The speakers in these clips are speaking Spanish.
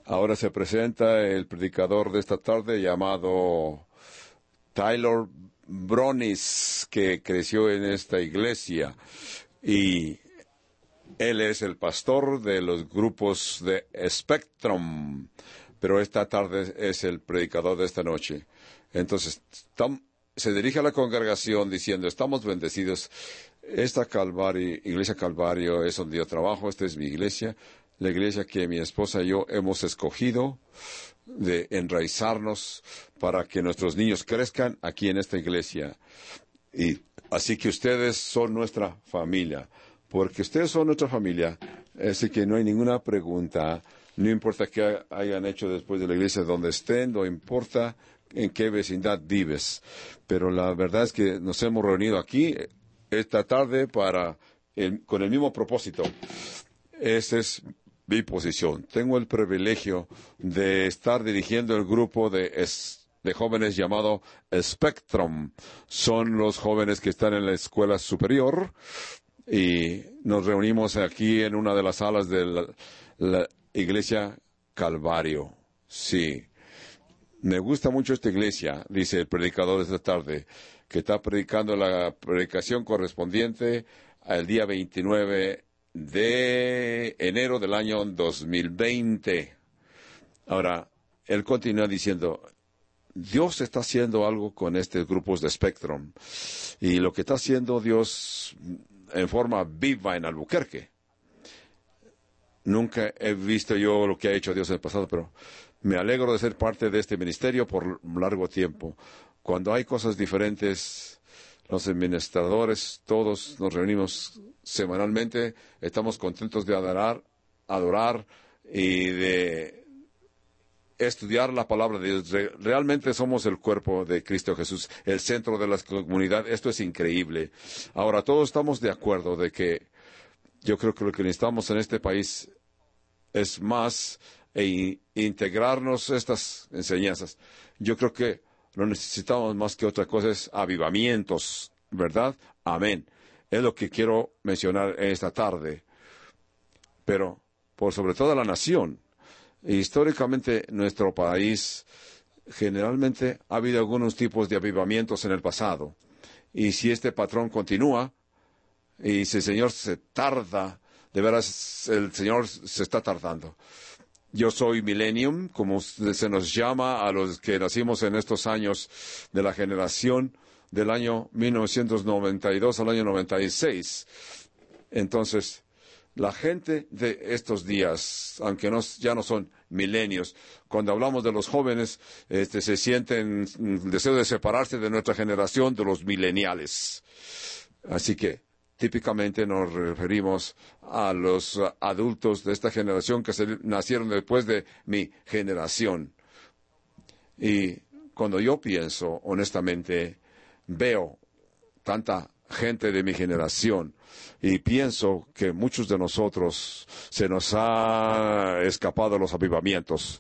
Ahora se presenta el predicador de esta tarde llamado Tyler Bronis, que creció en esta iglesia, y él es el pastor de los grupos de Spectrum, pero esta tarde es el predicador de esta noche. Entonces, se dirige a la congregación diciendo: estamos bendecidos. Esta Iglesia Calvario es donde yo trabajo, esta es mi iglesia, la iglesia que mi esposa y yo hemos escogido de enraizarnos para que nuestros niños crezcan aquí en esta iglesia. Y así que ustedes son nuestra familia. Porque ustedes son nuestra familia, así que no hay ninguna pregunta, no importa qué hayan hecho después de la iglesia, donde estén, no importa en qué vecindad vives. Pero la verdad es que nos hemos reunido aquí esta tarde con el mismo propósito. Esa es mi posición. Tengo el privilegio de estar dirigiendo el grupo de jóvenes llamado Spectrum. Son los jóvenes que están en la escuela superior. Y nos reunimos aquí en una de las salas de la Iglesia Calvario. Sí. Me gusta mucho esta iglesia, dice el predicador de esta tarde, que está predicando la predicación correspondiente al día 29 de enero del año 2020. Ahora, él continúa diciendo: Dios está haciendo algo con estos grupos de Spectrum. Y lo que está haciendo Dios en forma viva en Albuquerque. Nunca he visto yo lo que ha hecho Dios en el pasado, pero me alegro de ser parte de este ministerio por un largo tiempo. Cuando hay cosas diferentes, los administradores, todos nos reunimos semanalmente, estamos contentos de adorar y de estudiar la palabra de Dios. Realmente somos el cuerpo de Cristo Jesús, el centro de la comunidad. Esto es increíble. Ahora, todos estamos de acuerdo de que yo creo que lo que necesitamos en este país es más integrarnos estas enseñanzas. Yo creo que lo necesitamos más que otra cosa es avivamientos, ¿verdad? Amén. Es lo que quiero mencionar esta tarde. Pero por sobre todo la nación. Históricamente, nuestro país generalmente ha habido algunos tipos de avivamientos en el pasado. Y si este patrón continúa, y si el Señor se tarda, de veras el Señor se está tardando. Yo soy millennium, como se nos llama a los que nacimos en estos años de la generación del año 1992 al año 96. Entonces, la gente de estos días, aunque ya no son milenios, cuando hablamos de los jóvenes, se sienten deseo de separarse de nuestra generación, de los mileniales. Así que, típicamente nos referimos a los adultos de esta generación que nacieron después de mi generación. Y cuando yo pienso, honestamente, veo tanta gente de mi generación y pienso que muchos de nosotros se nos ha escapado los avivamientos.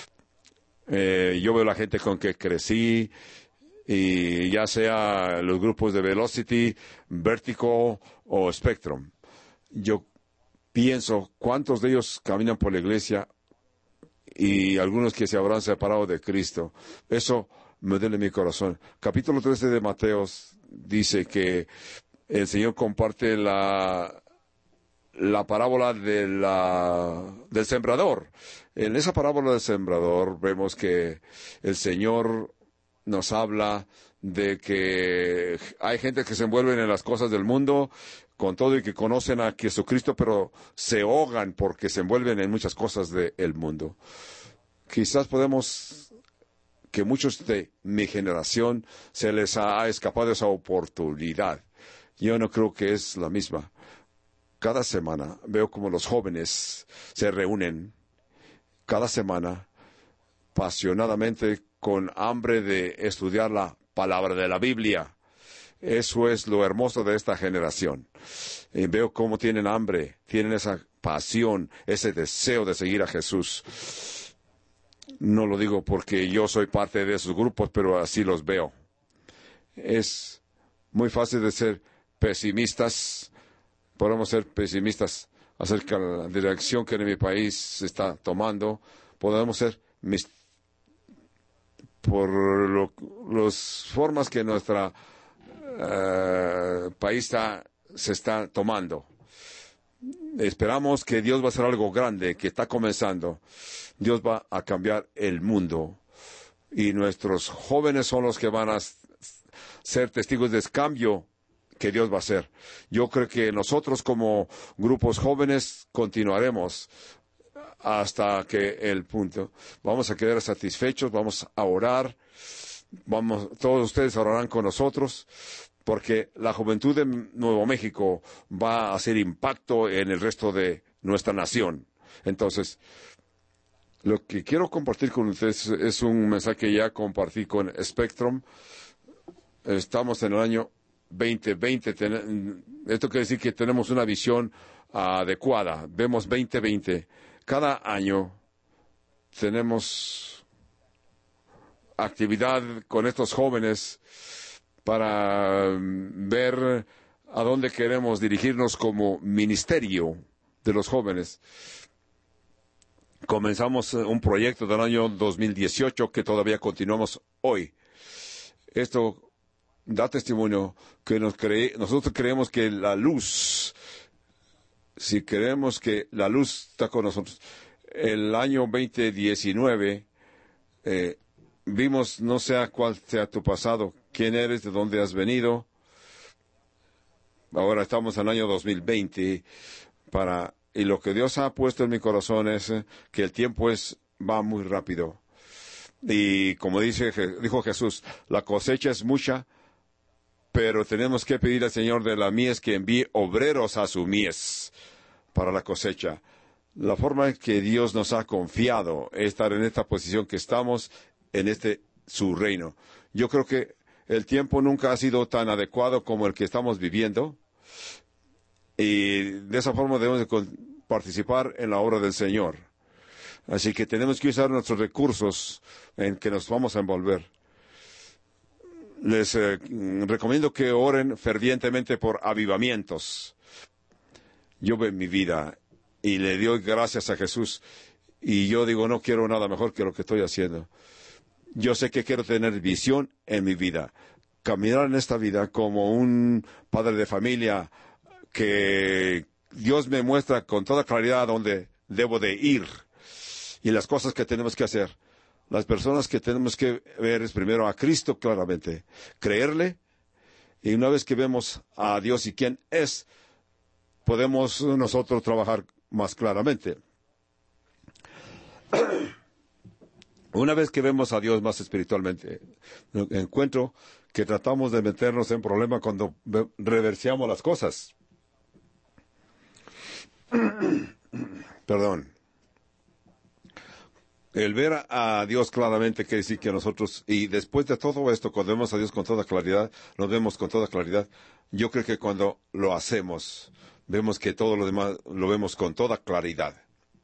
Yo veo la gente con que crecí, y ya sea los grupos de Velocity, Vertigo o Spectrum. Yo pienso cuántos de ellos caminan por la iglesia y algunos que se habrán separado de Cristo. Eso me duele mi corazón. Capítulo 13 de Mateos dice que el Señor comparte la parábola del sembrador. En esa parábola del sembrador vemos que el Señor nos habla de que hay gente que se envuelven en las cosas del mundo con todo y que conocen a Jesucristo, pero se ahogan porque se envuelven en muchas cosas del mundo. Quizás que muchos de mi generación se les ha escapado esa oportunidad. Yo no creo que es la misma. Cada semana veo como los jóvenes se reúnen, cada semana, apasionadamente, con hambre de estudiar la palabra de la Biblia. Eso es lo hermoso de esta generación. Y veo cómo tienen hambre, tienen esa pasión, ese deseo de seguir a Jesús. No lo digo porque yo soy parte de esos grupos, pero así los veo. Es muy fácil de ser pesimistas. Podemos ser pesimistas acerca de la dirección que en mi país se está tomando, podemos ser por las formas que nuestra país se está tomando. Esperamos que Dios va a hacer algo grande, que está comenzando. Dios va a cambiar el mundo. Y nuestros jóvenes son los que van a ser testigos de ese cambio que Dios va a hacer. Yo creo que nosotros como grupos jóvenes continuaremos hasta que el punto. Vamos a quedar satisfechos, vamos a orar, todos ustedes orarán con nosotros, porque la juventud de Nuevo México va a hacer impacto en el resto de nuestra nación. Entonces, lo que quiero compartir con ustedes es un mensaje que ya compartí con Spectrum. Estamos en el año 2020. Esto quiere decir que tenemos una visión adecuada. Vemos 2020. Cada año tenemos actividad con estos jóvenes para ver a dónde queremos dirigirnos como ministerio de los jóvenes. Comenzamos un proyecto del año 2018 que todavía continuamos hoy. Esto da testimonio que nosotros creemos que la luz, si queremos que la luz está con nosotros, el año 2019 vimos, no sé cuál sea tu pasado, quién eres, de dónde has venido. Ahora estamos en el año 2020 y lo que Dios ha puesto en mi corazón es que el tiempo va muy rápido. Y como dijo Jesús, la cosecha es mucha, pero tenemos que pedir al Señor de la mies que envíe obreros a su mies para la cosecha. La forma en que Dios nos ha confiado es estar en esta posición que estamos en su reino. Yo creo que el tiempo nunca ha sido tan adecuado como el que estamos viviendo. Y de esa forma debemos de participar en la obra del Señor. Así que tenemos que usar nuestros recursos en que nos vamos a envolver. Les recomiendo que oren fervientemente por avivamientos. Yo veo mi vida y le doy gracias a Jesús. Y yo digo, no quiero nada mejor que lo que estoy haciendo. Yo sé que quiero tener visión en mi vida. Caminar en esta vida como un padre de familia, que Dios me muestra con toda claridad dónde debo de ir y las cosas que tenemos que hacer. Las personas que tenemos que ver es primero a Cristo claramente, creerle, y una vez que vemos a Dios y quién es, podemos nosotros trabajar más claramente. Una vez que vemos a Dios más espiritualmente, encuentro que tratamos de meternos en problemas cuando reverseamos las cosas. Perdón. El ver a Dios claramente quiere decir que nosotros, y después de todo esto, cuando vemos a Dios con toda claridad, nos vemos con toda claridad. Yo creo que cuando lo hacemos, vemos que todo lo demás lo vemos con toda claridad.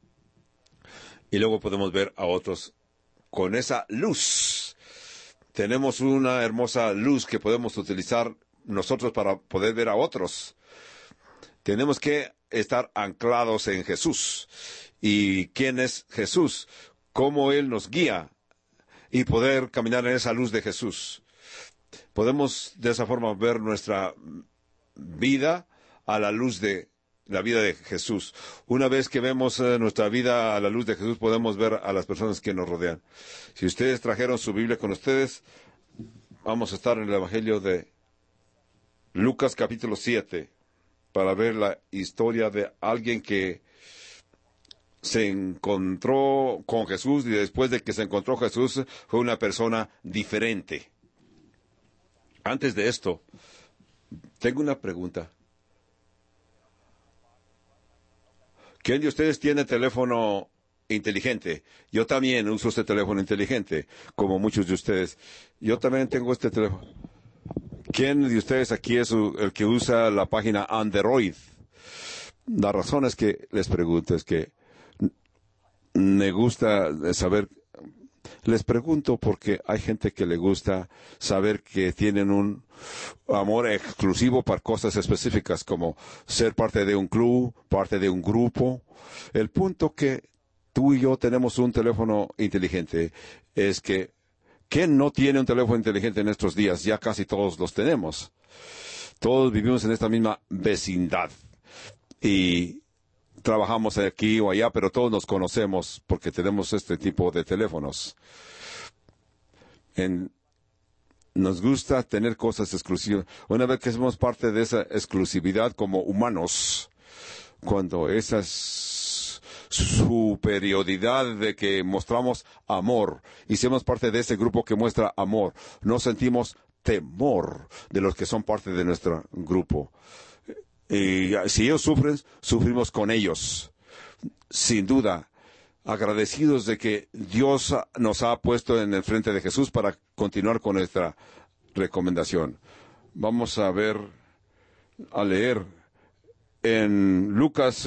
Y luego podemos ver a otros con esa luz. Tenemos una hermosa luz que podemos utilizar nosotros para poder ver a otros. Tenemos que estar anclados en Jesús. ¿Y quién es Jesús? Cómo Él nos guía y poder caminar en esa luz de Jesús. Podemos de esa forma ver nuestra vida a la luz de la vida de Jesús. Una vez que vemos nuestra vida a la luz de Jesús, podemos ver a las personas que nos rodean. Si ustedes trajeron su Biblia con ustedes, vamos a estar en el Evangelio de Lucas capítulo 7 para ver la historia de alguien que se encontró con Jesús, y después de que se encontró Jesús fue una persona diferente. Antes de esto, tengo una pregunta. ¿Quién de ustedes tiene teléfono inteligente? Yo también uso este teléfono inteligente, como muchos de ustedes. Yo también tengo este teléfono. ¿Quién de ustedes aquí es el que usa la página Android? La razón es que les pregunto, es que me gusta saber, les pregunto porque hay gente que le gusta saber que tienen un amor exclusivo para cosas específicas, como ser parte de un club, parte de un grupo. El punto que tú y yo tenemos un teléfono inteligente. Es que, ¿quién no tiene un teléfono inteligente en estos días? Ya casi todos los tenemos. Todos vivimos en esta misma vecindad. Y trabajamos aquí o allá, pero todos nos conocemos porque tenemos este tipo de teléfonos. Nos gusta tener cosas exclusivas. Una vez que somos parte de esa exclusividad como humanos, cuando esa superioridad de que mostramos amor y somos parte de ese grupo que muestra amor, no sentimos temor de los que son parte de nuestro grupo. Y si ellos sufren, sufrimos con ellos. Sin duda, agradecidos de que Dios nos ha puesto en el frente de Jesús para continuar con nuestra recomendación. Vamos a leer en Lucas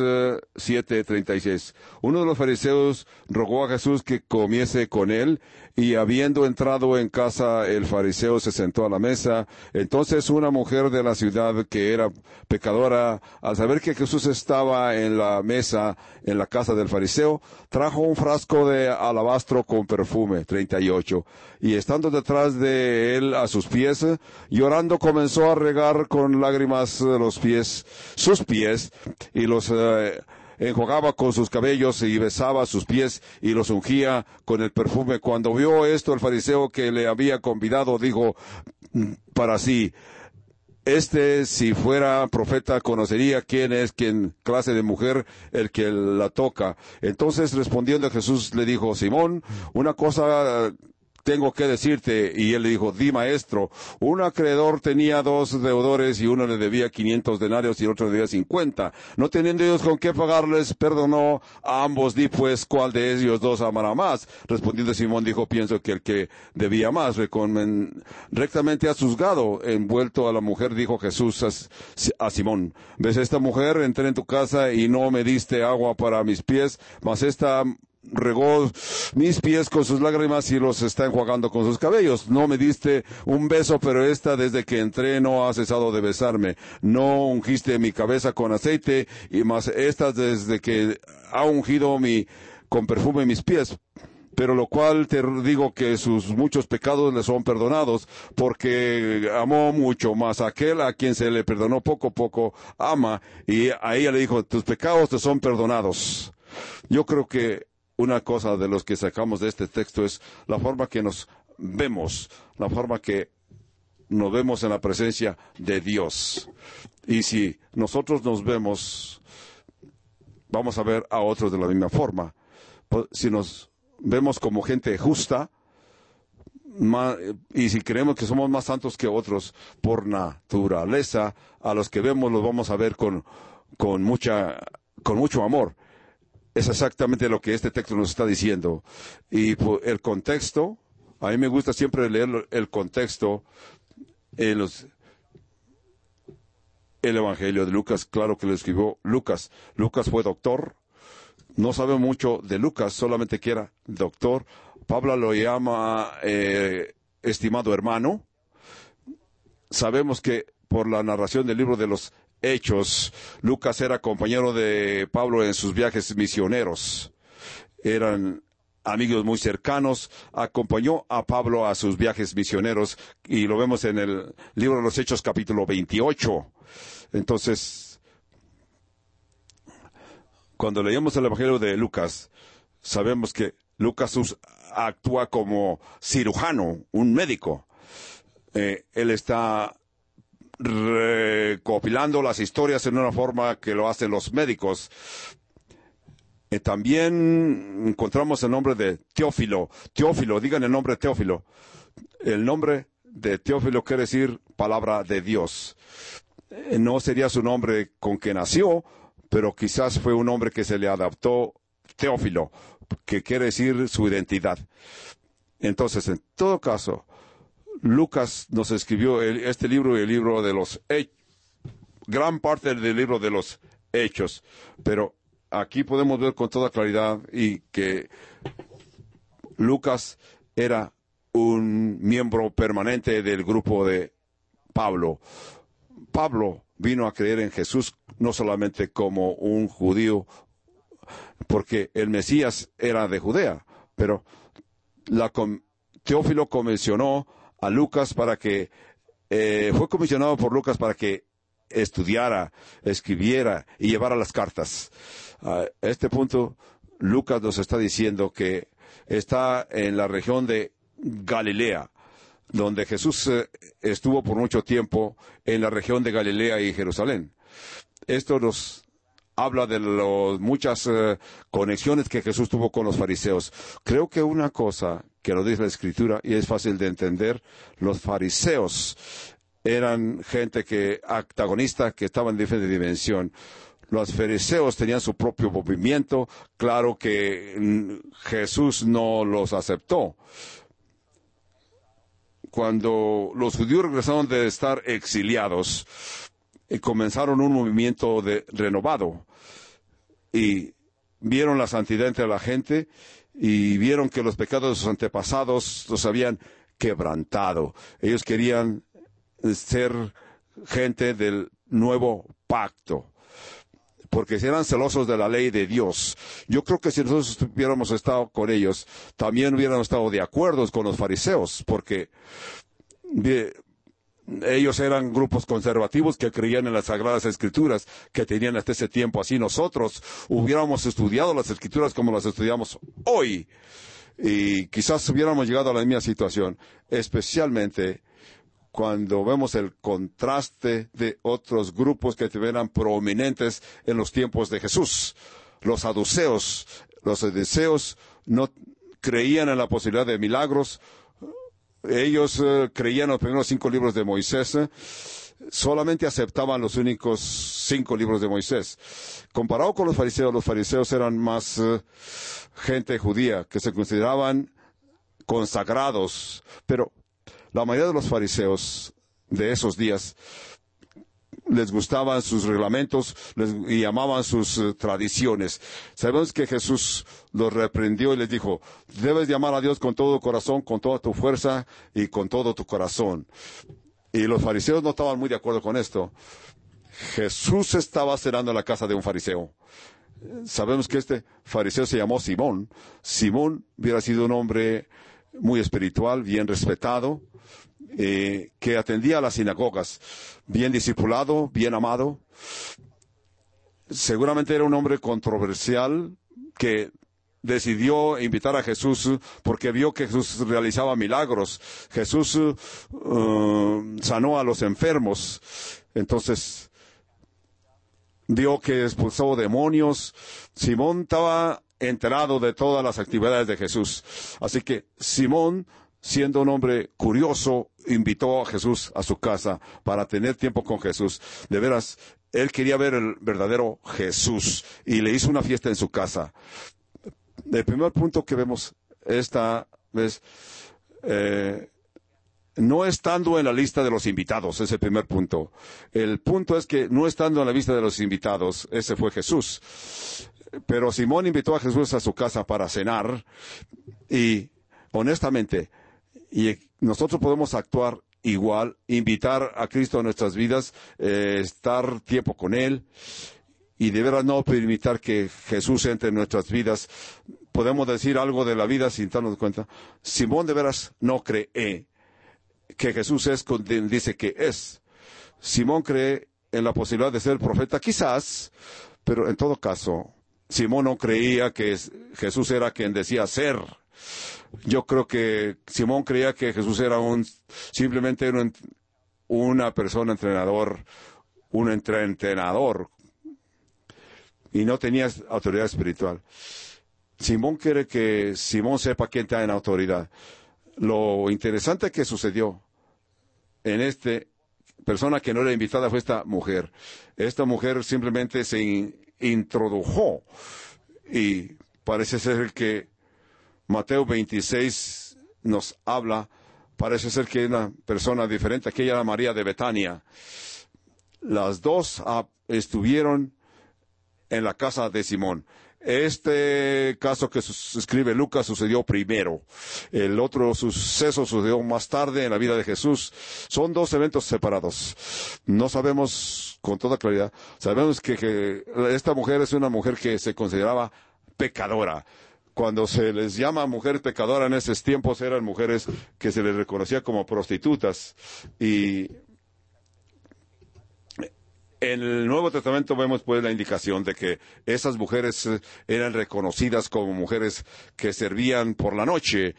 7:36. Uno de los fariseos rogó a Jesús que comiese con él, y habiendo entrado en casa el fariseo se sentó a la mesa. Entonces una mujer de la ciudad que era pecadora, al saber que Jesús estaba en la mesa en la casa del fariseo, trajo un frasco de alabastro con perfume. 38. Y estando detrás de él a sus pies, llorando comenzó a regar con lágrimas sus pies, y los enjugaba con sus cabellos y besaba sus pies y los ungía con el perfume. Cuando vio esto el fariseo que le había convidado, dijo para sí: si fuera profeta, conocería quién es, quién clase de mujer el que la toca. Entonces respondiendo Jesús le dijo: Simón, una cosa tengo que decirte. Y él le dijo: di, maestro. Un acreedor tenía 2 deudores, y uno le debía 500 denarios y el otro le debía 50. No teniendo ellos con qué pagarles, perdonó a ambos. Di pues, ¿cuál de ellos dos amará más? Respondiendo Simón dijo: pienso que el que debía más. Rectamente has juzgado. Envuelto a la mujer, dijo Jesús a Simón: ¿ves esta mujer? Entré en tu casa y no me diste agua para mis pies, mas esta regó mis pies con sus lágrimas y los está enjuagando con sus cabellos. No me diste un beso, pero esta desde que entré no ha cesado de besarme. No ungiste mi cabeza con aceite, y más esta desde que ha ungido con perfume mis pies. Pero lo cual te digo que sus muchos pecados le son perdonados, porque amó mucho. Más aquel a quien se le perdonó poco ama. Y a ella le dijo: tus pecados te son perdonados. Yo creo que una cosa de los que sacamos de este texto es la forma que nos vemos, la forma que nos vemos en la presencia de Dios. Y si nosotros nos vemos, vamos a ver a otros de la misma forma. Si nos vemos como gente justa, y si creemos que somos más santos que otros por naturaleza, a los que vemos los vamos a ver con mucho amor. Es exactamente lo que este texto nos está diciendo. Y el contexto, a mí me gusta siempre leer el contexto en el Evangelio de Lucas. Claro que lo escribió Lucas. Lucas fue doctor. No sabe mucho de Lucas, solamente que era doctor. Pablo lo llama estimado hermano. Sabemos que por la narración del libro de los Hechos, Lucas era compañero de Pablo en sus viajes misioneros. Eran amigos muy cercanos. Acompañó a Pablo a sus viajes misioneros, y lo vemos en el libro de los Hechos, capítulo 28. Entonces, cuando leemos el Evangelio de Lucas, sabemos que Lucas actúa como cirujano, un médico. Él está recopilando las historias en una forma que lo hacen los médicos. También encontramos el nombre de Teófilo. Teófilo, digan el nombre Teófilo. El nombre de Teófilo quiere decir palabra de Dios. No sería su nombre con que nació, pero quizás fue un nombre que se le adaptó, Teófilo, que quiere decir su identidad. Entonces, en todo caso, Lucas nos escribió este libro y el libro de los Hechos, gran parte del libro de los Hechos, pero aquí podemos ver con toda claridad y que Lucas era un miembro permanente del grupo de Pablo. Pablo vino a creer en Jesús no solamente como un judío porque el Mesías era de Judea, pero Teófilo comisionó a Lucas para que, fue comisionado por Lucas para que estudiara, escribiera y llevara las cartas. A este punto, Lucas nos está diciendo que está en la región de Galilea, donde Jesús estuvo por mucho tiempo en la región de Galilea y Jerusalén. Esto nos habla de muchas conexiones que Jesús tuvo con los fariseos. Creo que una cosa que nos dice la Escritura, y es fácil de entender, los fariseos eran gente antagonista, que estaba en diferente dimensión. Los fariseos tenían su propio movimiento. Claro que Jesús no los aceptó. Cuando los judíos regresaron de estar exiliados, comenzaron un movimiento renovado, y vieron la santidad entre la gente, y vieron que los pecados de sus antepasados los habían quebrantado. Ellos querían ser gente del nuevo pacto, porque eran celosos de la ley de Dios. Yo creo que si nosotros hubiéramos estado con ellos, también hubiéramos estado de acuerdo con los fariseos, porque ellos eran grupos conservativos que creían en las Sagradas Escrituras, que tenían hasta ese tiempo. Así nosotros hubiéramos estudiado las Escrituras como las estudiamos hoy, y quizás hubiéramos llegado a la misma situación, especialmente cuando vemos el contraste de otros grupos que eran prominentes en los tiempos de Jesús. Los saduceos no creían en la posibilidad de milagros. Ellos creían en los primeros 5 libros de Moisés. Solamente aceptaban los únicos 5 libros de Moisés. Comparado con los fariseos eran más gente judía, que se consideraban consagrados. Pero la mayoría de los fariseos de esos días les gustaban sus reglamentos y amaban sus tradiciones. Sabemos que Jesús los reprendió y les dijo: debes de amar a Dios con todo tu corazón, con toda tu fuerza y con todo tu corazón. Y los fariseos no estaban muy de acuerdo con esto. Jesús estaba cenando en la casa de un fariseo. Sabemos que este fariseo se llamó Simón. Simón hubiera sido un hombre muy espiritual, bien respetado, que atendía a las sinagogas, bien discipulado, bien amado. Seguramente era un hombre controversial que decidió invitar a Jesús porque vio que Jesús realizaba milagros. Jesús sanó a los enfermos. Entonces vio que expulsó demonios. Simón estaba enterado de todas las actividades de Jesús. Así que Simón, siendo un hombre curioso, invitó a Jesús a su casa para tener tiempo con Jesús. De veras, él quería ver el verdadero Jesús y le hizo una fiesta en su casa. El primer punto que vemos esta vez, no estando en la lista de los invitados, es el primer punto. El punto es que no estando en la lista de los invitados, ese fue Jesús. Pero Simón invitó a Jesús a su casa para cenar, y honestamente, y nosotros podemos actuar igual, invitar a Cristo a nuestras vidas, estar tiempo con Él, y de veras no permitir que Jesús entre en nuestras vidas. Podemos decir algo de la vida sin darnos cuenta. Simón de veras no cree que Jesús es quien dice que es. Simón cree en la posibilidad de ser profeta, quizás, pero en todo caso, Simón no creía que Jesús era quien decía ser. Yo creo que Simón creía que Jesús era simplemente una persona entrenador, un entrenador, y no tenía autoridad espiritual. Simón quiere que Simón sepa quién está en autoridad. Lo interesante que sucedió en esta persona que no era invitada fue esta mujer. Esta mujer simplemente se introdujo, y parece ser que Mateo 26 nos habla, parece ser que es una persona diferente. Aquella era María de Betania. Las dos estuvieron en la casa de Simón. Este caso que escribe Lucas sucedió primero. El otro suceso sucedió más tarde en la vida de Jesús. Son 2 eventos separados. No sabemos con toda claridad. Sabemos que esta mujer es una mujer que se consideraba pecadora. Cuando se les llama mujer pecadora en esos tiempos eran mujeres que se les reconocía como prostitutas. Y en el Nuevo Testamento vemos pues la indicación de que esas mujeres eran reconocidas como mujeres que servían por la noche.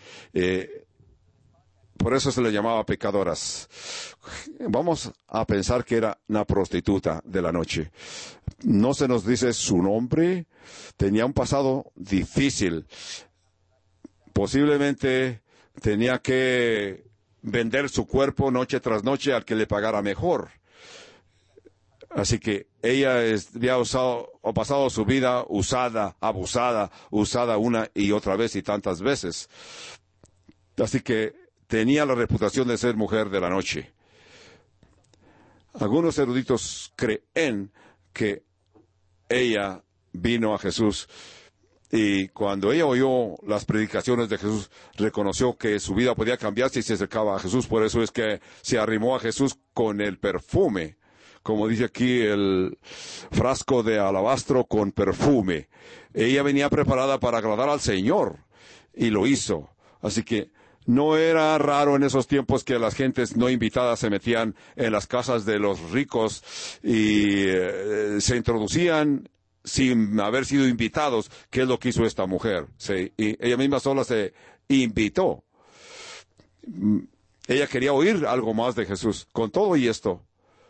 Por eso se les llamaba pecadoras. Vamos a pensar que era una prostituta de la noche. No se nos dice su nombre. Tenía un pasado difícil. Posiblemente tenía que vender su cuerpo noche tras noche al que le pagara mejor. Así que ella había pasado su vida usada, abusada, usada una y otra vez y tantas veces. Así que tenía la reputación de ser mujer de la noche. Algunos eruditos creen que ella vino a Jesús y cuando ella oyó las predicaciones de Jesús, reconoció que su vida podía cambiar si se acercaba a Jesús. Por eso es que se arrimó a Jesús con el perfume. Como dice aquí, el frasco de alabastro con perfume. Ella venía preparada para agradar al Señor y lo hizo. Así que no era raro en esos tiempos que las gentes no invitadas se metían en las casas de los ricos y se introducían sin haber sido invitados, que es lo que hizo esta mujer. Y ella misma sola se invitó. Ella quería oír algo más de Jesús. Con todo y esto,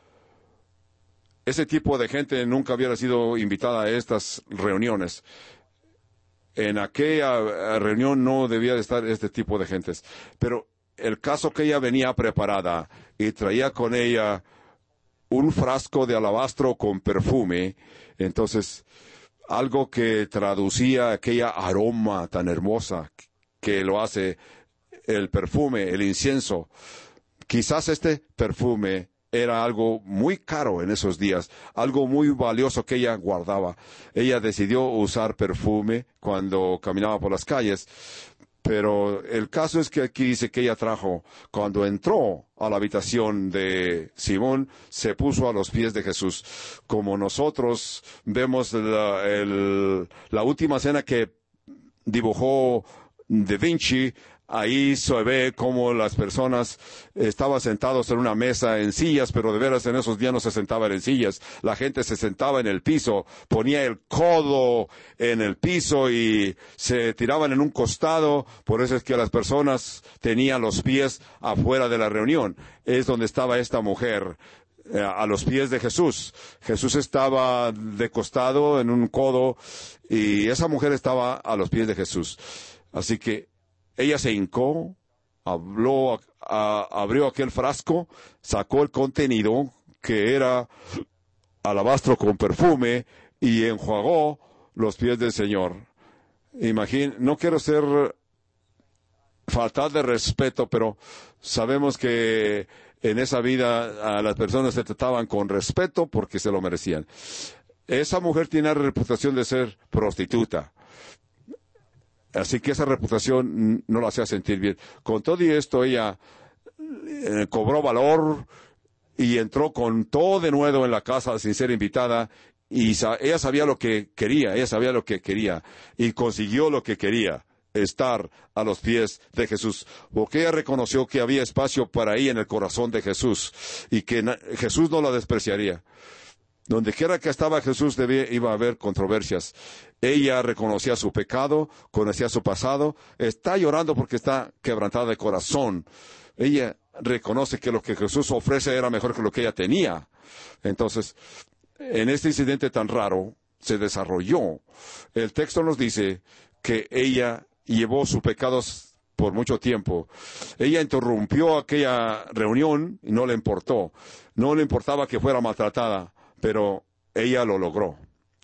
ese tipo de gente nunca hubiera sido invitada a estas reuniones. En aquella reunión no debía de estar este tipo de gentes. Pero el caso que ella venía preparada y traía con ella un frasco de alabastro con perfume, entonces algo que traducía aquella aroma tan hermosa que lo hace el perfume, el incienso. Quizás este perfume era algo muy caro en esos días, algo muy valioso que ella guardaba. Ella decidió usar perfume cuando caminaba por las calles, pero el caso es que aquí dice que ella trajo, cuando entró a la habitación de Simón, se puso a los pies de Jesús. Como nosotros vemos la última cena que dibujó Da Vinci, ahí se ve cómo las personas estaban sentados en una mesa en sillas, pero de veras en esos días no se sentaban en sillas. La gente se sentaba en el piso, ponía el codo en el piso y se tiraban en un costado. Por eso es que las personas tenían los pies afuera de la reunión. Es donde estaba esta mujer, a los pies de Jesús. Jesús estaba de costado en un codo y esa mujer estaba a los pies de Jesús. Así que ella se hincó, abrió aquel frasco, sacó el contenido, que era alabastro con perfume, y enjuagó los pies del Señor. No quiero faltar de respeto, pero sabemos que en esa vida a las personas se trataban con respeto porque se lo merecían. Esa mujer tiene la reputación de ser prostituta. Así que esa reputación no la hacía sentir bien. Con todo y esto, ella cobró valor y entró con todo de nuevo en la casa sin ser invitada. Y ella sabía lo que quería, y consiguió lo que quería, estar a los pies de Jesús. Porque ella reconoció que había espacio para ella en el corazón de Jesús y que Jesús no la despreciaría. Donde quiera que estaba Jesús iba a haber controversias. Ella reconocía su pecado, conocía su pasado, está llorando porque está quebrantada de corazón. Ella reconoce que lo que Jesús ofrece era mejor que lo que ella tenía. Entonces, en este incidente tan raro, se desarrolló. El texto nos dice que ella llevó sus pecados por mucho tiempo. Ella interrumpió aquella reunión y no le importó. No le importaba que fuera maltratada, pero ella lo logró.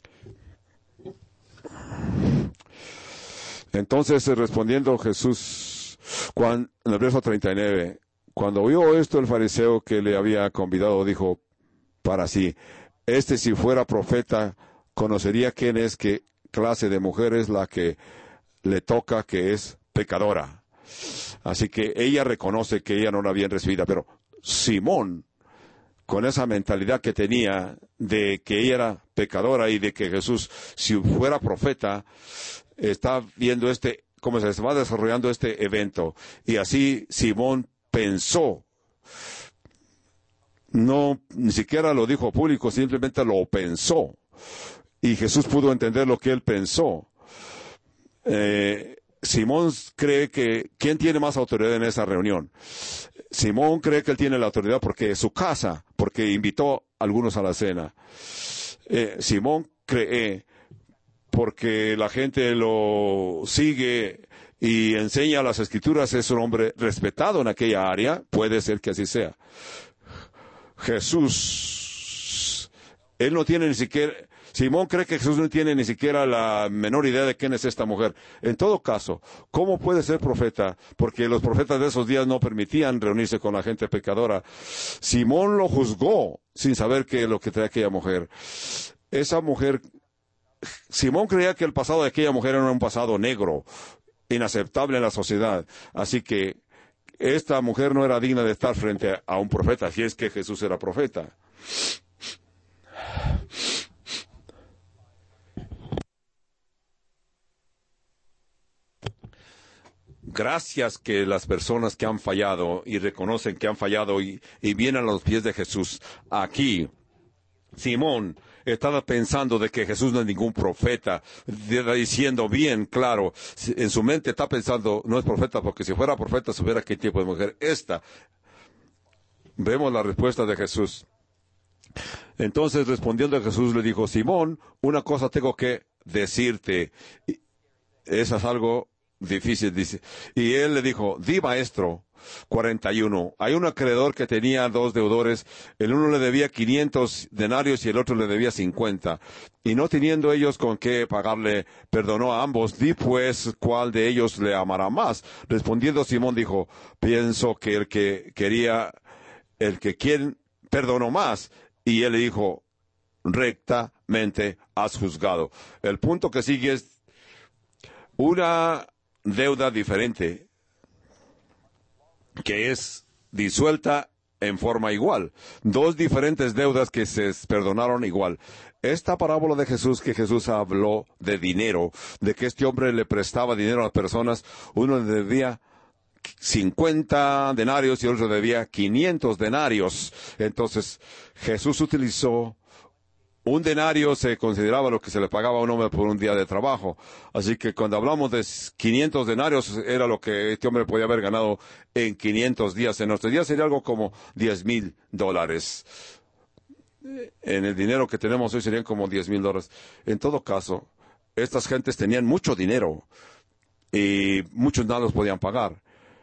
Entonces, respondiendo Jesús, en el verso 39, cuando oyó esto el fariseo que le había convidado, dijo para sí, si fuera profeta, conocería quién es, qué clase de mujer es la que le toca, que es pecadora. Así que ella reconoce que ella no la había recibida, pero Simón, con esa mentalidad que tenía de que ella era pecadora y de que Jesús, si fuera profeta, está viendo cómo se va desarrollando este evento. Y así Simón pensó. No, ni siquiera lo dijo público, simplemente lo pensó. Y Jesús pudo entender lo que él pensó. Simón cree que, ¿quién tiene más autoridad en esa reunión? Simón cree que él tiene la autoridad porque es su casa, porque invitó a algunos a la cena. Simón cree porque la gente lo sigue y enseña las escrituras, es un hombre respetado en aquella área, puede ser que así sea. Jesús, él no tiene ni siquiera, Simón cree que Jesús no tiene ni siquiera la menor idea de quién es esta mujer. En todo caso, ¿cómo puede ser profeta? Porque los profetas de esos días no permitían reunirse con la gente pecadora. Simón lo juzgó sin saber lo que traía aquella mujer. Esa mujer, Simón creía que el pasado de aquella mujer era un pasado negro, inaceptable en la sociedad. Así que esta mujer no era digna de estar frente a un profeta, si es que Jesús era profeta. Gracias que las personas que han fallado y reconocen que han fallado y vienen a los pies de Jesús. Aquí, Simón estaba pensando de que Jesús no es ningún profeta, diciendo bien claro, en su mente está pensando, no es profeta, porque si fuera profeta, supiera qué tipo de mujer esta. Vemos la respuesta de Jesús. Entonces, respondiendo a Jesús, le dijo, Simón, una cosa tengo que decirte. Eso es algo difícil, dice. Y él le dijo, di maestro. 41. Hay un acreedor que tenía 2 deudores, el uno le debía 500 denarios y el otro le debía 50. Y no teniendo ellos con qué pagarle, perdonó a ambos. Di pues, ¿cuál de ellos le amará más? Respondiendo Simón dijo, pienso que quien perdonó más. Y él le dijo, rectamente has juzgado. El punto que sigue es una deuda diferente, que es disuelta en forma igual. 2 diferentes deudas que se perdonaron igual. Esta parábola de Jesús, que Jesús habló de dinero, de que este hombre le prestaba dinero a las personas, uno le debía 50 denarios y el otro debía 500 denarios. Entonces, Jesús utilizó un denario, se consideraba lo que se le pagaba a un hombre por un día de trabajo. Así que cuando hablamos de 500 denarios, era lo que este hombre podía haber ganado en 500 días. En nuestros días sería algo como $10,000. En el dinero que tenemos hoy serían como $10,000. En todo caso, estas gentes tenían mucho dinero y muchos no los podían pagar.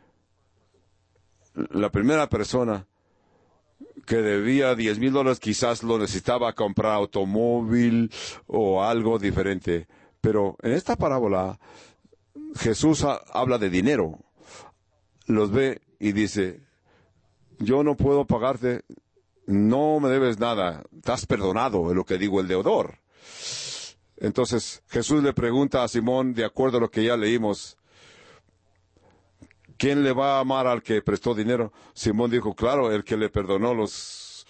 La primera persona que debía $10,000 quizás lo necesitaba comprar automóvil o algo diferente. Pero en esta parábola Jesús habla de dinero. Los ve y dice, yo no puedo pagarte, no me debes nada, estás perdonado, es lo que digo el deudor. Entonces Jesús le pregunta a Simón, de acuerdo a lo que ya leímos, ¿quién le va a amar al que prestó dinero? Simón dijo, claro, el que le perdonó los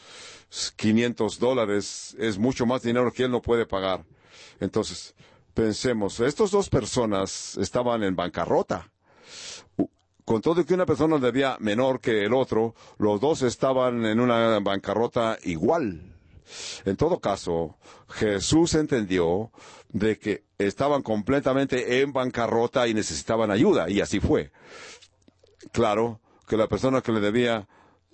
$500 es mucho más dinero que él no puede pagar. Entonces, pensemos, estas 2 personas estaban en bancarrota. Con todo que una persona debía menor que el otro, los 2 estaban en una bancarrota igual. En todo caso, Jesús entendió de que estaban completamente en bancarrota y necesitaban ayuda, y así fue. Claro que la persona que le debía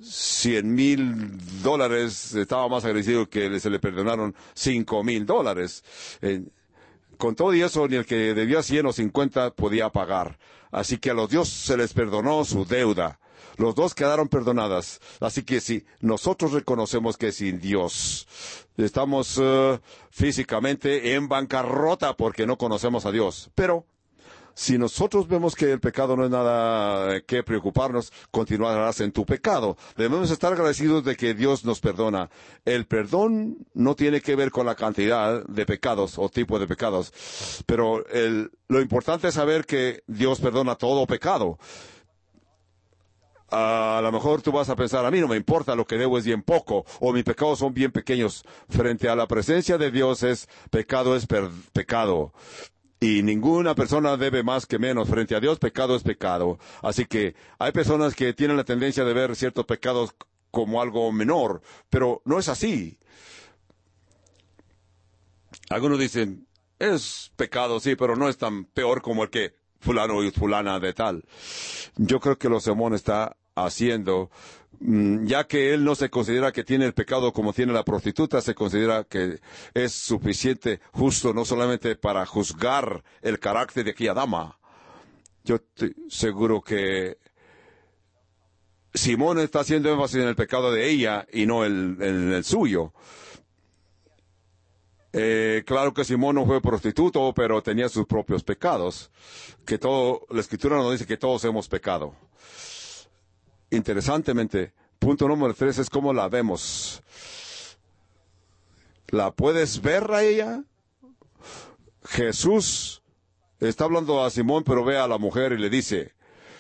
$100,000 estaba más agradecido que se le perdonaron $5,000. Con todo y eso, ni el que debía 100 o 50 podía pagar. Así que a los dos se les perdonó su deuda. Los 2 quedaron perdonadas. Así que si nosotros reconocemos que sin Dios estamos físicamente en bancarrota porque no conocemos a Dios. Pero si nosotros vemos que el pecado no es nada que preocuparnos, continuarás en tu pecado. Debemos estar agradecidos de que Dios nos perdona. El perdón no tiene que ver con la cantidad de pecados o tipo de pecados, pero lo importante es saber que Dios perdona todo pecado. A lo mejor tú vas a pensar, a mí no me importa, lo que debo es bien poco, o mis pecados son bien pequeños. Frente a la presencia de Dios pecado es pecado. Y ninguna persona debe más que menos. Frente a Dios, pecado es pecado. Así que hay personas que tienen la tendencia de ver ciertos pecados como algo menor, pero no es así. Algunos dicen, es pecado, sí, pero no es tan peor como el que fulano y fulana de tal. Yo creo que lo que Simón está haciendo, ya que él no se considera que tiene el pecado como tiene la prostituta, se considera que es suficiente, justo, no solamente para juzgar el carácter de aquella dama. Yo estoy seguro que Simón está haciendo énfasis en el pecado de ella y no en el suyo. Claro que Simón no fue prostituto, pero tenía sus propios pecados. La Escritura nos dice que todos hemos pecado. Interesantemente, punto número 3 es cómo la vemos. ¿La puedes ver a ella? Jesús está hablando a Simón, pero ve a la mujer y le dice,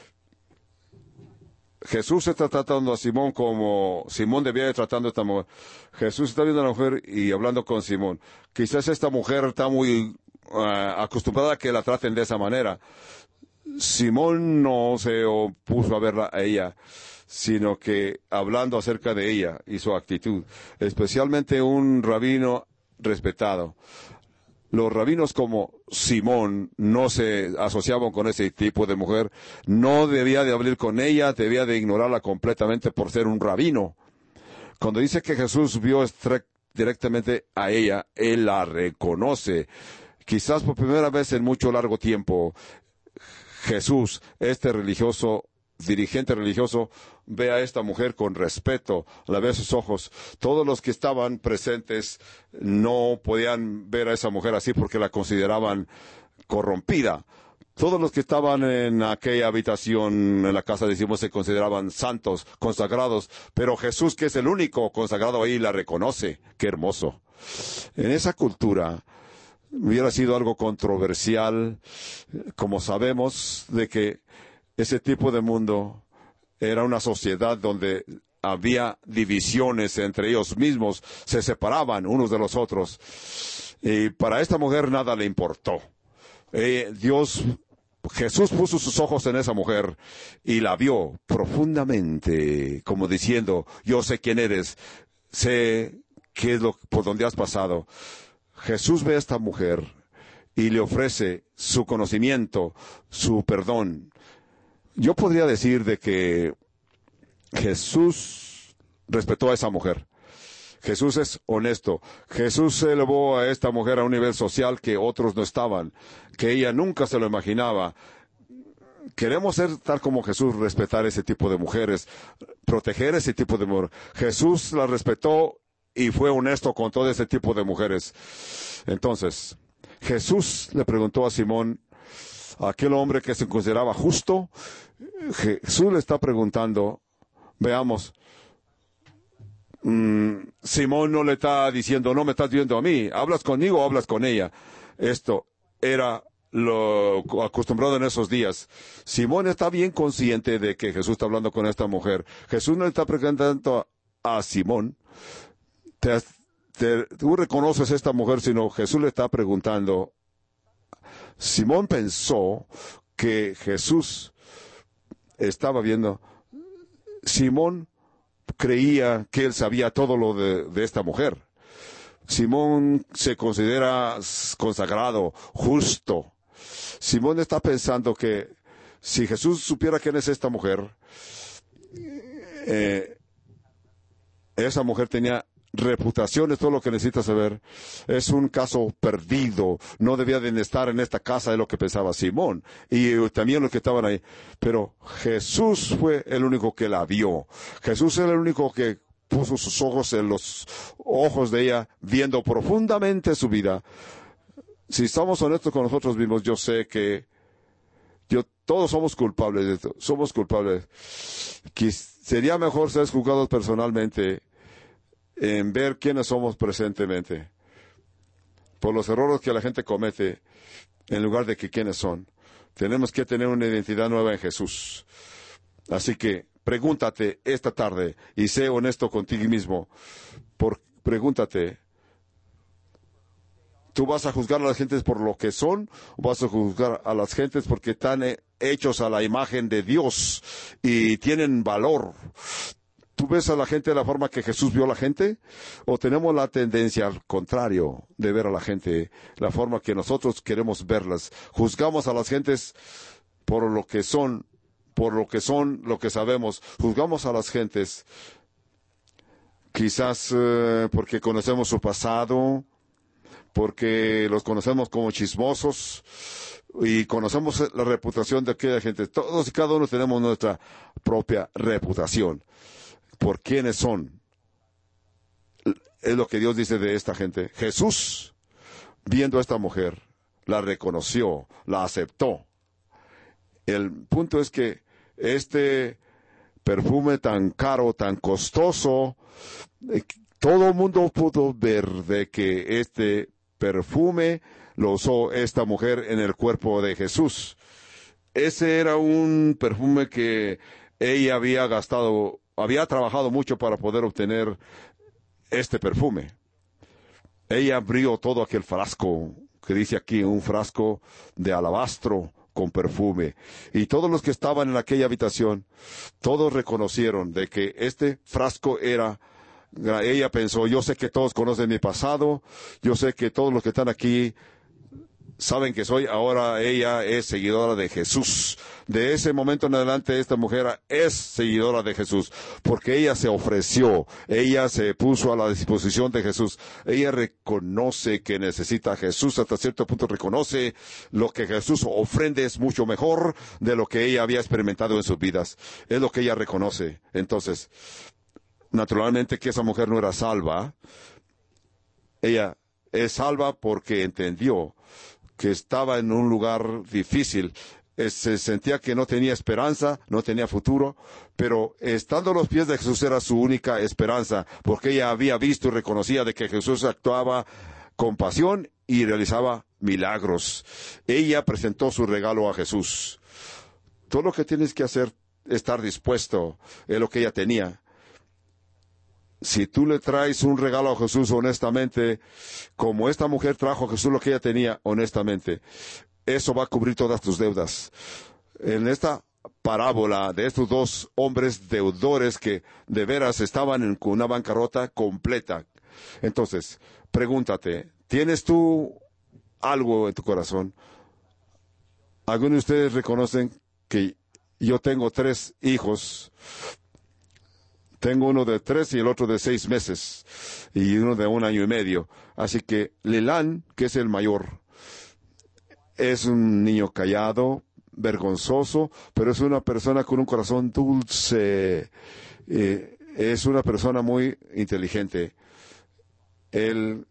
Jesús está tratando a Simón como Simón debía ir tratando a esta mujer. Jesús está viendo a la mujer y hablando con Simón. Quizás esta mujer está muy acostumbrada a que la traten de esa manera. Simón no se opuso a verla a ella, sino que hablando acerca de ella y su actitud, especialmente un rabino respetado. Los rabinos como Simón no se asociaban con ese tipo de mujer, no debía de hablar con ella, debía de ignorarla completamente por ser un rabino. Cuando dice que Jesús vio directamente a ella, él la reconoce. Quizás por primera vez en mucho largo tiempo, Jesús, dirigente religioso, ve a esta mujer con respeto, la ve a sus ojos. Todos los que estaban presentes no podían ver a esa mujer así porque la consideraban corrompida. Todos los que estaban en aquella habitación, en la casa de Simón, se consideraban santos, consagrados, pero Jesús, que es el único consagrado ahí, la reconoce. ¡Qué hermoso! En esa cultura hubiera sido algo controversial, como sabemos, de que ese tipo de mundo era una sociedad donde había divisiones entre ellos mismos, se separaban unos de los otros. Y para esta mujer nada le importó. Jesús puso sus ojos en esa mujer y la vio profundamente, como diciendo, yo sé quién eres, sé qué es por donde has pasado. Jesús ve a esta mujer y le ofrece su conocimiento, su perdón. Yo podría decir de que Jesús respetó a esa mujer. Jesús es honesto. Jesús elevó a esta mujer a un nivel social que otros no estaban, que ella nunca se lo imaginaba. Queremos ser tal como Jesús, respetar ese tipo de mujeres, proteger ese tipo de mujeres. Jesús la respetó y fue honesto con todo ese tipo de mujeres. Entonces, Jesús le preguntó a Simón, aquel hombre que se consideraba justo, Jesús le está preguntando, veamos, Simón no le está diciendo, no me estás viendo a mí, ¿hablas conmigo o hablas con ella? Esto era lo acostumbrado en esos días. Simón está bien consciente de que Jesús está hablando con esta mujer. Jesús no le está preguntando a Simón, tú reconoces a esta mujer, sino Jesús le está preguntando. Simón pensó que Jesús estaba viendo. Simón creía que él sabía todo lo de esta mujer. Simón se considera consagrado, justo. Simón está pensando que si Jesús supiera quién es esta mujer, esa mujer tenía reputación, es todo lo que necesita saber. Es un caso perdido. No debía de estar en esta casa, es lo que pensaba Simón. Y también los que estaban ahí. Pero Jesús fue el único que la vio. Jesús era el único que puso sus ojos en los ojos de ella, viendo profundamente su vida. Si estamos honestos con nosotros mismos, yo sé que todos somos culpables de esto. Somos culpables. Sería mejor ser juzgados personalmente en ver quiénes somos presentemente, por los errores que la gente comete, en lugar de que quiénes son. Tenemos que tener una identidad nueva en Jesús. Así que pregúntate esta tarde y sé honesto contigo mismo. Pregúntate, ¿tú vas a juzgar a las gentes por lo que son o vas a juzgar a las gentes porque están hechos a la imagen de Dios y tienen valor? ¿Tú ves a la gente de la forma que Jesús vio a la gente? ¿O tenemos la tendencia al contrario de ver a la gente, la forma que nosotros queremos verlas? Juzgamos a las gentes por lo que son, lo que sabemos. Juzgamos a las gentes quizás porque conocemos su pasado, porque los conocemos como chismosos y conocemos la reputación de aquella gente. Todos y cada uno tenemos nuestra propia reputación. ¿Por quiénes son? Es lo que Dios dice de esta gente. Jesús, viendo a esta mujer, la reconoció, la aceptó. El punto es que este perfume tan caro, tan costoso, todo el mundo pudo ver de que este perfume lo usó esta mujer en el cuerpo de Jesús. Ese era un perfume que ella había trabajado mucho para poder obtener este perfume. Ella abrió todo aquel frasco, que dice aquí, un frasco de alabastro con perfume. Y todos los que estaban en aquella habitación, todos reconocieron de que este frasco ella pensó, yo sé que todos conocen mi pasado, yo sé que todos los que están aquí saben que ahora ella es seguidora de Jesús. De ese momento en adelante esta mujer es seguidora de Jesús, porque ella se ofreció, ella se puso a la disposición de Jesús, ella reconoce que necesita a Jesús, hasta cierto punto reconoce lo que Jesús ofrende es mucho mejor de lo que ella había experimentado en sus vidas, es lo que ella reconoce. Entonces, naturalmente que esa mujer no era salva, ella es salva porque entendió que estaba en un lugar difícil, se sentía que no tenía esperanza, no tenía futuro, pero estando a los pies de Jesús era su única esperanza, porque ella había visto y reconocía de que Jesús actuaba con pasión y realizaba milagros. Ella presentó su regalo a Jesús. Todo lo que tienes que hacer es estar dispuesto, es lo que ella tenía. Si tú le traes un regalo a Jesús honestamente, como esta mujer trajo a Jesús lo que ella tenía honestamente, eso va a cubrir todas tus deudas. En esta parábola de estos dos hombres deudores que de veras estaban en una bancarrota completa. Entonces, pregúntate, ¿tienes tú algo en tu corazón? Algunos de ustedes reconocen que yo tengo 3 hijos. Tengo uno de 3 y el otro de 6 meses, y uno de 1 año y medio. Así que Leland, que es el mayor, es un niño callado, vergonzoso, pero es una persona con un corazón dulce, es una persona muy inteligente. Él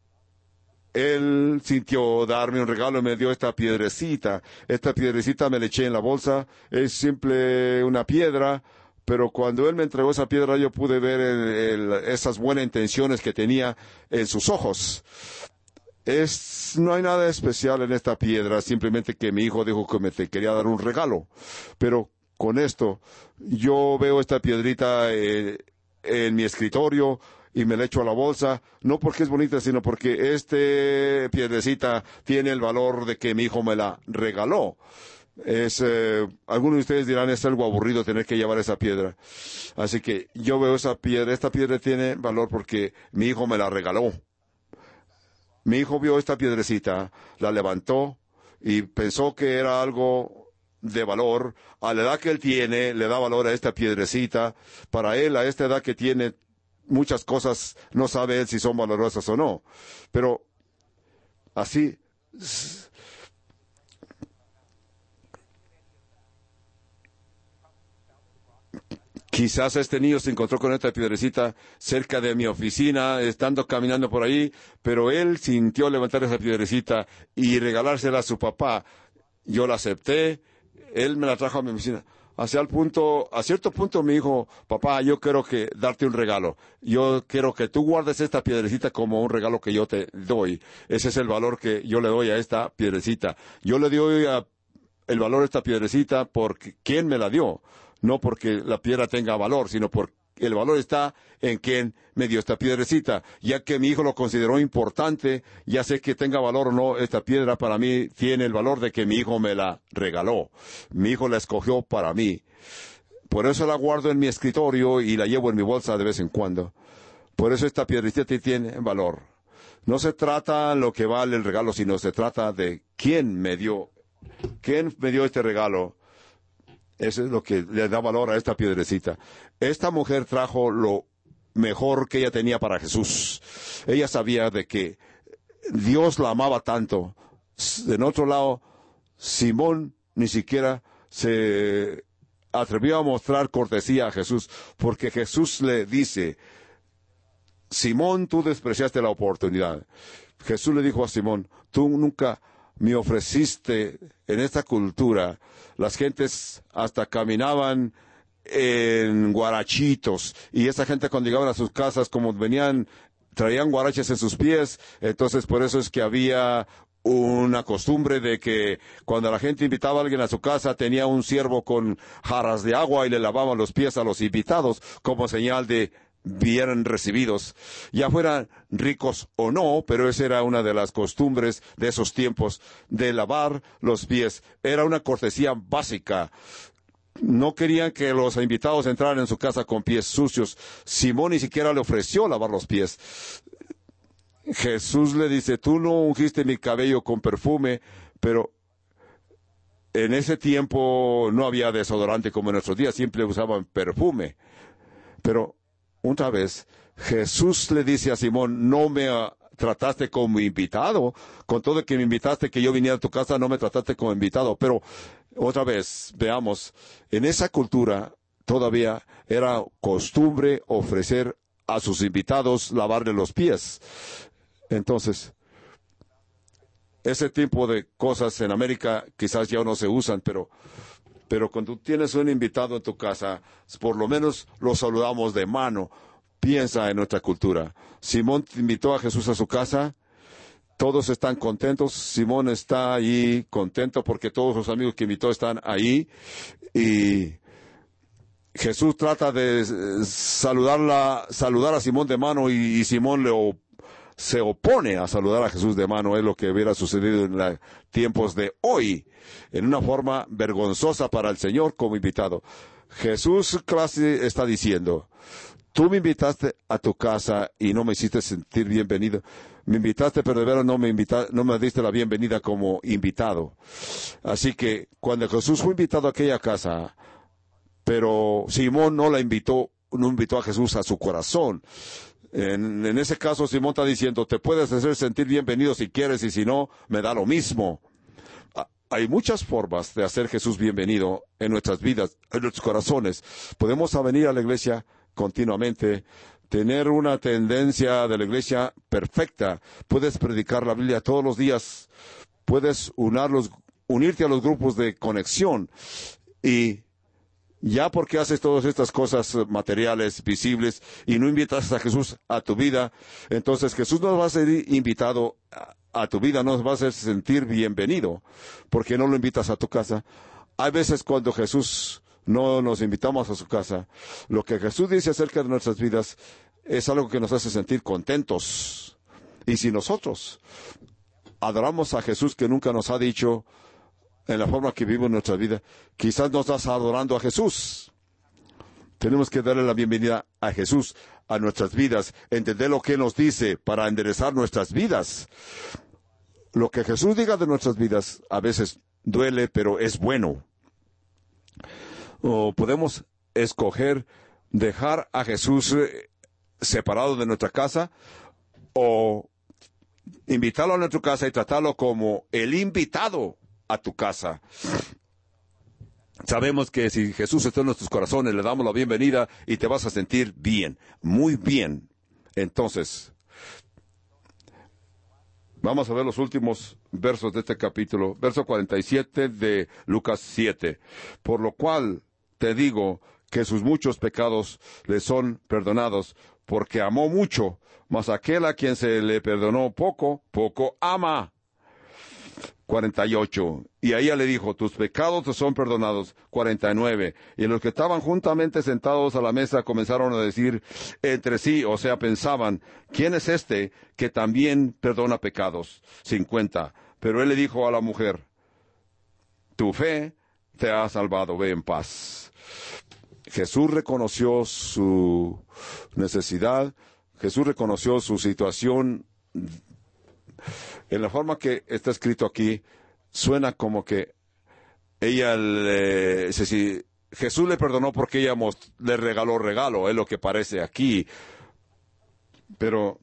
sintió darme un regalo y me dio esta piedrecita. Esta piedrecita me la eché en la bolsa, es simple una piedra, pero cuando él me entregó esa piedra yo pude ver esas buenas intenciones que tenía en sus ojos. No hay nada especial en esta piedra, simplemente que mi hijo dijo que me quería dar un regalo. Pero con esto, yo veo esta piedrita en mi escritorio y me la echo a la bolsa, no porque es bonita, sino porque piedrecita tiene el valor de que mi hijo me la regaló. Algunos de ustedes dirán, es algo aburrido tener que llevar esa piedra. Así que yo veo esta piedra tiene valor porque mi hijo me la regaló. Mi hijo vio esta piedrecita, la levantó y pensó que era algo de valor. A la edad que él tiene, le da valor a esta piedrecita. Para él, a esta edad que tiene, muchas cosas no sabe él si son valorosas o no. Pero así, quizás este niño se encontró con esta piedrecita cerca de mi oficina, estando caminando por ahí, pero él sintió levantar esa piedrecita y regalársela a su papá. Yo la acepté, él me la trajo a mi oficina. A cierto punto me dijo, papá, yo quiero darte un regalo. Yo quiero que tú guardes esta piedrecita como un regalo que yo te doy. Ese es el valor que yo le doy a esta piedrecita. Yo le doy el valor a esta piedrecita porque ¿quién me la dio? no porque la piedra tenga valor, sino porque el valor está en quien me dio esta piedrecita. Ya que mi hijo lo consideró importante, ya sé que tenga valor o no, esta piedra para mí tiene el valor de que mi hijo me la regaló. Mi hijo la escogió para mí. Por eso la guardo en mi escritorio y la llevo en mi bolsa de vez en cuando. Por eso esta piedrecita tiene valor. No se trata lo que vale el regalo, sino se trata de quién me dio este regalo. Eso es lo que le da valor a esta piedrecita. Esta mujer trajo lo mejor que ella tenía para Jesús. Ella sabía de que Dios la amaba tanto. En otro lado, Simón ni siquiera se atrevió a mostrar cortesía a Jesús, porque Jesús le dice: Simón, tú despreciaste la oportunidad. Jesús le dijo a Simón: tú nunca me ofreciste. En esta cultura, las gentes hasta caminaban en guarachitos, y esa gente cuando llegaban a sus casas, como venían, traían guaraches en sus pies. Entonces por eso es que había una costumbre de que cuando la gente invitaba a alguien a su casa, tenía un siervo con jarras de agua y le lavaba los pies a los invitados como señal de bien recibidos, ya fueran ricos o no. Pero esa era una de las costumbres de esos tiempos, de lavar los pies. Era una cortesía básica. No querían que los invitados entraran en su casa con pies sucios. Simón ni siquiera le ofreció lavar los pies. Jesús le dice: tú no ungiste mi cabello con perfume, pero en ese tiempo no había desodorante como en nuestros días, siempre usaban perfume. Pero otra vez, Jesús le dice a Simón: no me trataste como invitado, con todo que me invitaste que yo viniera a tu casa, no me trataste como invitado. Pero otra vez, veamos, en esa cultura todavía era costumbre ofrecer a sus invitados lavarle los pies. Entonces, ese tipo de cosas en América quizás ya no se usan, pero cuando tienes un invitado en tu casa, por lo menos lo saludamos de mano. Piensa en nuestra cultura. Simón invitó a Jesús a su casa. Todos están contentos. Simón está ahí contento porque todos los amigos que invitó están ahí. Y Jesús trata de saludar a Simón de mano, y Simón se opone a saludar a Jesús de mano. Es lo que hubiera sucedido en los tiempos de hoy, en una forma vergonzosa para el Señor como invitado. Jesús casi está diciendo: tú me invitaste a tu casa y no me hiciste sentir bienvenido. Me invitaste, pero de veras no me diste la bienvenida como invitado. Así que cuando Jesús fue invitado a aquella casa, pero Simón no invitó a Jesús a su corazón. En ese caso, Simón está diciendo: te puedes hacer sentir bienvenido si quieres, y si no, me da lo mismo. Hay muchas formas de hacer Jesús bienvenido en nuestras vidas, en nuestros corazones. Podemos venir a la iglesia continuamente, tener una tendencia de la iglesia perfecta. Puedes predicar la Biblia todos los días. Puedes unirte a los grupos de conexión. Y ya porque haces todas estas cosas materiales, visibles, y no invitas a Jesús a tu vida, entonces Jesús no va a ser invitado a tu vida, no va a hacer sentir bienvenido, porque no lo invitas a tu casa. Hay veces cuando Jesús no nos invitamos a su casa, lo que Jesús dice acerca de nuestras vidas es algo que nos hace sentir contentos. Y si nosotros adoramos a Jesús, que nunca nos ha dicho en la forma que vivimos nuestra vida, quizás no estás adorando a Jesús. Tenemos que darle la bienvenida a Jesús a nuestras vidas, entender lo que nos dice para enderezar nuestras vidas. Lo que Jesús diga de nuestras vidas a veces duele, pero es bueno. O podemos escoger dejar a Jesús separado de nuestra casa, o invitarlo a nuestra casa y tratarlo como el invitado a tu casa. Sabemos que si Jesús está en nuestros corazones, le damos la bienvenida y te vas a sentir bien, muy bien. Entonces, vamos a ver los últimos versos de este capítulo, verso 47 de Lucas 7. Por lo cual te digo que sus muchos pecados le son perdonados, porque amó mucho, mas aquel a quien se le perdonó poco, poco ama. 48. Y a ella le dijo, tus pecados te son perdonados. 49. Y los que estaban juntamente sentados a la mesa comenzaron a decir entre sí, o sea, pensaban, ¿quién es este que también perdona pecados? 50. Pero él le dijo a la mujer, tu fe te ha salvado, ve en paz. Jesús reconoció su necesidad, Jesús reconoció su situación. En la forma que está escrito aquí, suena como que Jesús le perdonó porque ella le regaló regalo, es lo que parece aquí. Pero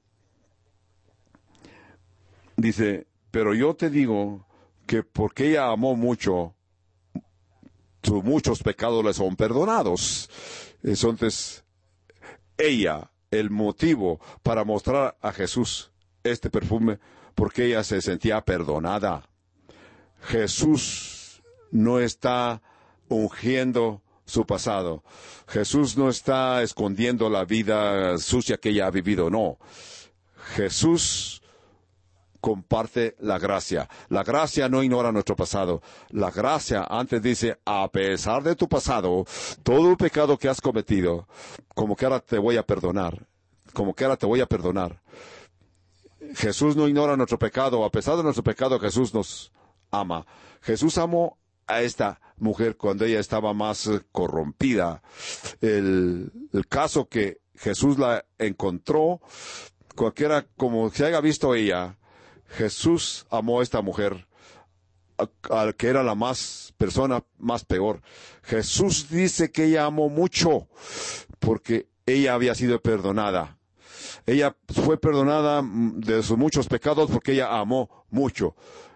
dice, pero yo te digo que porque ella amó mucho, sus muchos pecados le son perdonados. Entonces, ella, el motivo para mostrar a Jesús este perfume, porque ella se sentía perdonada. Jesús no está ungiendo su pasado. Jesús no está escondiendo la vida sucia que ella ha vivido, no. Jesús comparte la gracia. La gracia no ignora nuestro pasado. La gracia antes dice, a pesar de tu pasado, todo el pecado que has cometido, como que ahora te voy a perdonar. Como que ahora te voy a perdonar. Jesús no ignora nuestro pecado. A pesar de nuestro pecado, Jesús nos ama. Jesús amó a esta mujer cuando ella estaba más corrompida. El caso que Jesús la encontró, cualquiera como se haya visto ella, Jesús amó a esta mujer, al que era la persona más peor. Jesús dice que ella amó mucho, porque ella había sido perdonada. Ella fue perdonada de sus muchos pecados porque ella amó mucho.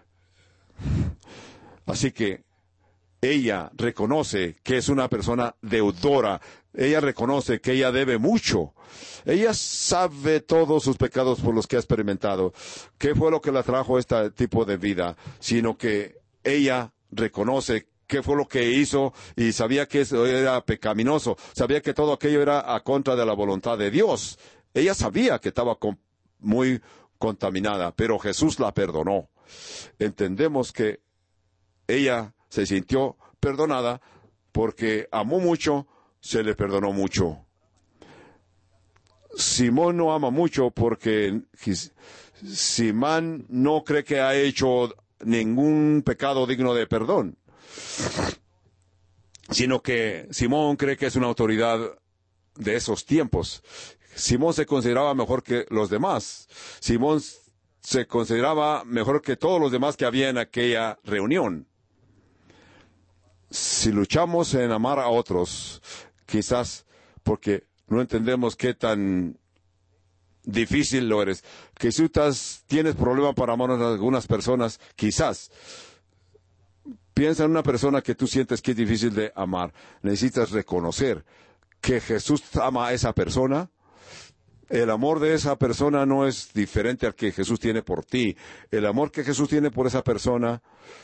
Así que ella reconoce que es una persona deudora. Ella reconoce que ella debe mucho. Ella sabe todos sus pecados por los que ha experimentado. ¿Qué fue lo que la trajo a este tipo de vida? Sino que ella reconoce qué fue lo que hizo y sabía que eso era pecaminoso. Sabía que todo aquello era a contra de la voluntad de Dios. Ella sabía que estaba muy contaminada, pero Jesús la perdonó. Entendemos que ella se sintió perdonada porque amó mucho, se le perdonó mucho. Simón no ama mucho porque Simón no cree que ha hecho ningún pecado digno de perdón, sino que Simón cree que es una autoridad de esos tiempos. Simón se consideraba mejor que los demás. Simón se consideraba mejor que todos los demás que había en aquella reunión. Si luchamos en amar a otros, quizás porque no entendemos qué tan difícil lo eres, que si tienes problema para amar a algunas personas, quizás piensa en una persona que tú sientes que es difícil de amar. Necesitas reconocer que Jesús ama a esa persona. El amor de esa persona no es diferente al que Jesús tiene por ti. El amor que Jesús tiene por esa persona,